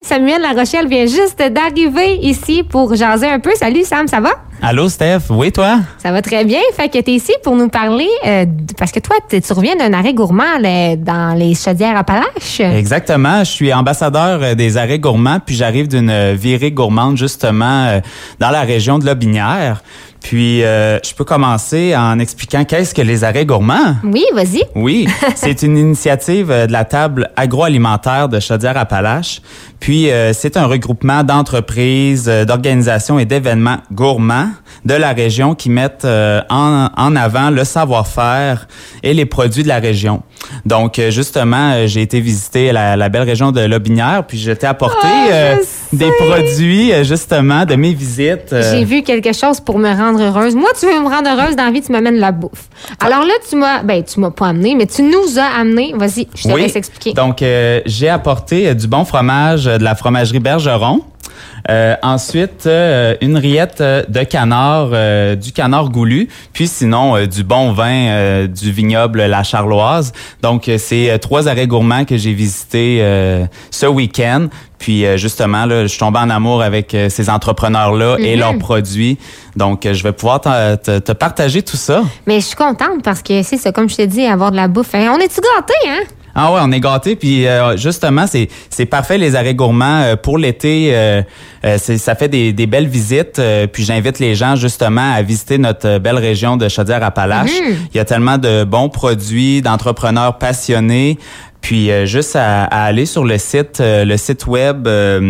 Samuel Larochelle vient juste d'arriver ici pour jaser un peu. Salut Sam, ça va? Allô, Steph? Oui, toi? Ça va très bien. Fait que t'es ici pour nous parler, parce que toi, tu reviens d'un arrêt gourmand dans les Chaudières-Appalaches. Exactement. Je suis ambassadeur des arrêts gourmands, puis j'arrive d'une virée gourmande, justement, dans la région de Lotbinière. Puis, je peux commencer en expliquant qu'est-ce que les arrêts gourmands? Oui, vas-y. Oui, c'est une initiative de la table agroalimentaire de Chaudière-Appalaches. Puis, c'est un regroupement d'entreprises, d'organisations et d'événements gourmands de la région qui mettent en avant le savoir-faire et les produits de la région. Donc, justement, j'ai été visiter la belle région de Lotbinière, puis je t'ai apporté des produits, justement, de mes visites. J'ai vu quelque chose pour me rendre heureuse. Moi, tu veux me rendre heureuse dans la vie, tu m'amènes la bouffe. Alors là, tu m'as pas amené, mais tu nous as amené. Vas-y, je te laisse expliquer. Donc, j'ai apporté du bon fromage de la fromagerie Bergeron. Ensuite, une rillette de canard, du canard goulu, puis sinon du bon vin du vignoble La Charloise. Donc, c'est 3 arrêts gourmands que j'ai visités ce week-end. Puis justement, là, je suis tombé en amour avec ces entrepreneurs-là et leurs produits. Donc, je vais pouvoir te partager tout ça. Mais je suis contente parce que c'est ça, comme je t'ai dit, avoir de la bouffe. On est-tu gâtés, hein? Ah ouais, on est gâtés. Puis justement, c'est parfait les arrêts gourmands pour l'été. Ça fait des belles visites. Puis j'invite les gens justement à visiter notre belle région de Chaudière-Appalaches. Il y a tellement de bons produits, d'entrepreneurs passionnés. Puis juste à aller sur le site web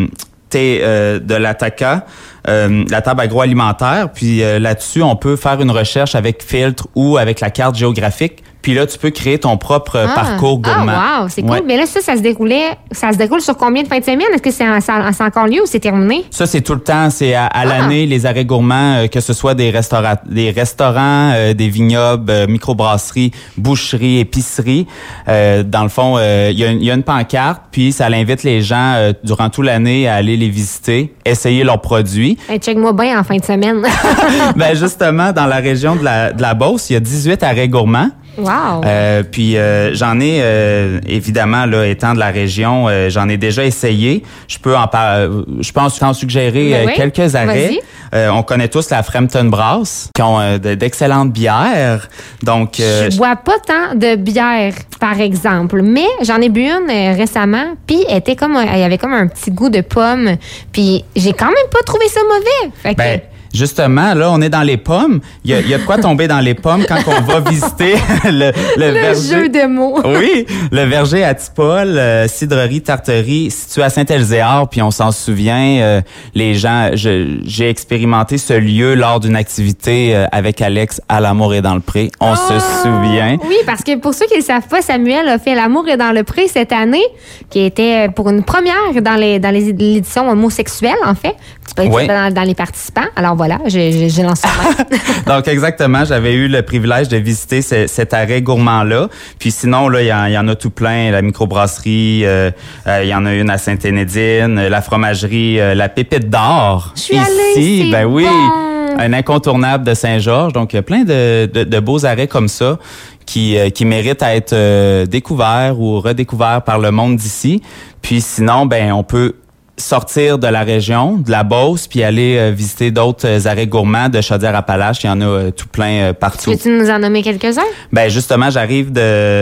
de l'ATACA, la table agroalimentaire. Puis là-dessus, on peut faire une recherche avec filtre ou avec la carte géographique. Puis là, tu peux créer ton propre parcours gourmand. Ah, wow, c'est cool. Mais là, ça se déroule sur combien de fins de semaine? Est-ce que c'est encore lieu ou c'est terminé? Ça, c'est tout le temps. C'est à l'année, les arrêts gourmands, que ce soit des restaurants, des vignobles, microbrasseries, boucheries, épiceries. Dans le fond, il y a une pancarte, puis ça invite les gens durant toute l'année à aller les visiter, essayer leurs produits. Hey, check-moi bien en fin de semaine. Ben justement, dans la région de la Beauce, il y a 18 arrêts gourmands. Wow. Puis j'en ai évidemment là étant de la région, j'en ai déjà essayé. Je peux en suggérer quelques arrêts. On connaît tous la Frampton Brass qui ont d'excellentes bières. Donc je bois pas tant de bière par exemple, mais j'en ai bu une récemment, puis elle avait comme un petit goût de pomme, puis j'ai quand même pas trouvé ça mauvais. Fait que justement, là, on est dans les pommes. Il y a de quoi tomber dans les pommes quand on va visiter le verger. Jeu de mots. Oui, le verger à Tipol, cidrerie, tarterie, situé à Saint-Elzéar, puis on s'en souvient, les gens, j'ai expérimenté ce lieu lors d'une activité avec Alex à l'Amour et dans le Pré. On se souvient. Oui, parce que pour ceux qui ne le savent pas, Samuel a fait l'Amour et dans le Pré cette année, qui était pour une première dans l'édition homosexuelle, en fait. Tu peux être dans les participants. Alors voilà, j'ai lancé ça. Donc exactement, j'avais eu le privilège de visiter cet arrêt gourmand-là. Puis sinon, là, il y en a tout plein. La microbrasserie, il y en a une à Sainte-Énédine, la fromagerie, la Pépite d'Or. Je suis allée ici, ben oui, un incontournable de Saint-Georges. Donc il y a plein de beaux arrêts comme ça qui méritent à être découverts ou redécouverts par le monde d'ici. Puis sinon, ben on peut sortir de la région, de la Beauce, puis aller visiter d'autres arrêts gourmands de Chaudière-Appalaches. Il y en a tout plein partout. Peux-tu nous en nommer quelques-uns? Ben justement, j'arrive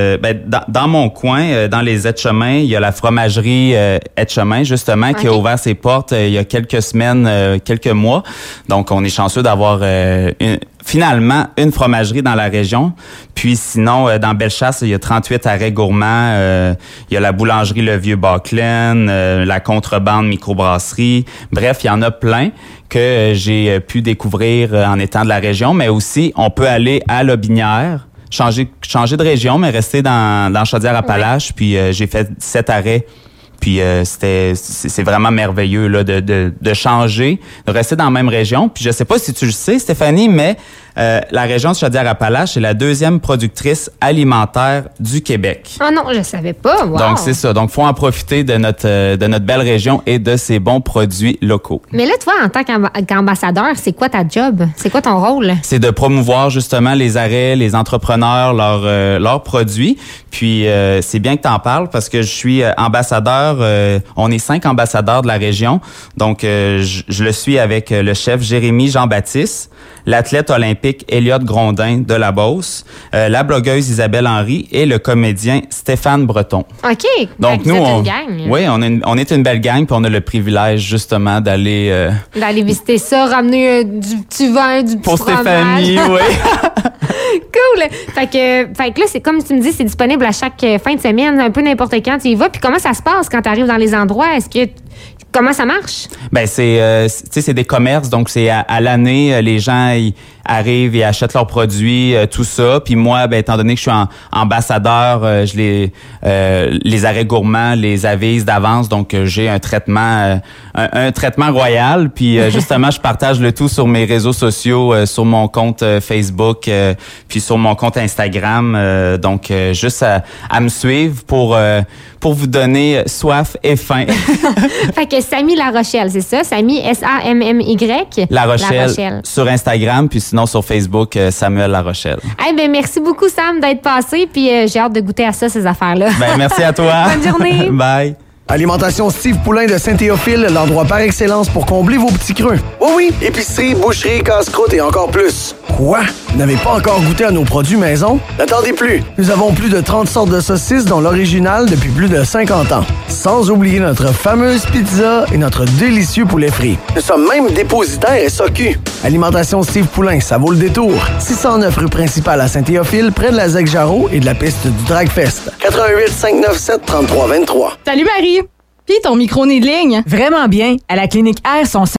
dans mon coin, dans les Etchemins, il y a la fromagerie Etchemin, justement, qui a ouvert ses portes il y a quelques semaines, quelques mois. Donc, on est chanceux d'avoir finalement une fromagerie dans la région. Puis sinon, dans Bellechasse, il y a 38 arrêts gourmands. Il y a la boulangerie Le Vieux Baclen, la contrebande microbrasserie. Bref, il y en a plein que j'ai pu découvrir en étant de la région. Mais aussi, on peut aller à Lotbinière, changer de région, mais rester dans Chaudière-Appalaches. Puis j'ai fait 7 arrêts. Puis c'est vraiment merveilleux là de changer, de rester dans la même région. Puis je sais pas si tu le sais, Stéphanie, mais la région de Chaudière-Appalaches est la 2e productrice alimentaire du Québec. Oh non, je savais pas. Wow. Donc, c'est ça. Donc, faut en profiter de notre belle région et de ses bons produits locaux. Mais là, toi, en tant qu'ambassadeur, c'est quoi ta job? C'est quoi ton rôle? C'est de promouvoir justement les arrêts, les entrepreneurs, leurs produits. Puis, c'est bien que tu en parles parce que je suis ambassadeur. On est 5 ambassadeurs de la région. Donc, je le suis avec le chef Jérémy Jean-Baptiste, l'athlète olympique Elliott Grondin de la Beauce, la blogueuse Isabelle Henry et le comédien Stéphane Breton. OK. Donc, nous, une gang. Oui, on est une belle gang, puis on a le privilège, justement, d'aller visiter ça, ramener du petit vin, du petit pour fromage. Stéphanie, oui. Cool. Fait que là, c'est comme tu me dis, c'est disponible à chaque fin de semaine, un peu n'importe quand tu y vas. Puis comment ça se passe quand tu arrives dans les endroits? Comment ça marche? Ben c'est des commerces, donc c'est à l'année, les gens ils arrivent et achètent leurs produits, tout ça. Puis moi, ben étant donné que je suis ambassadeur, je les arrêts gourmands les avise d'avance, donc j'ai un traitement royal. Puis justement, je partage le tout sur mes réseaux sociaux, sur mon compte Facebook, puis sur mon compte Instagram. Donc juste à me suivre pour vous donner soif et faim. Fait que Sammy La Rochelle, c'est ça? Sammy, S-A-M-M-Y. La Rochelle. Sur Instagram, puis sinon sur Facebook, Samuel La Rochelle. Eh ben merci beaucoup, Sam, d'être passé, puis j'ai hâte de goûter à ça, ces affaires-là. Ben merci à toi. Bonne journée. Bye. Alimentation Steve Poulain de Saint-Théophile, l'endroit par excellence pour combler vos petits creux. Oui, épicerie, boucherie, casse-croûte et encore plus. Quoi? Vous n'avez pas encore goûté à nos produits maison? N'attendez plus. Nous avons plus de 30 sortes de saucisses, dont l'original depuis plus de 50 ans. Sans oublier notre fameuse pizza et notre délicieux poulet frit. Nous sommes même dépositaires SAQ. Alimentation Steve Poulain, ça vaut le détour. 609 rue principale à Saint-Théophile, près de la Zec-Jarreau et de la piste du Dragfest. 88 597 3323. Salut Marie! Puis ton micro-nez de ligne? Vraiment bien. À la clinique R, sont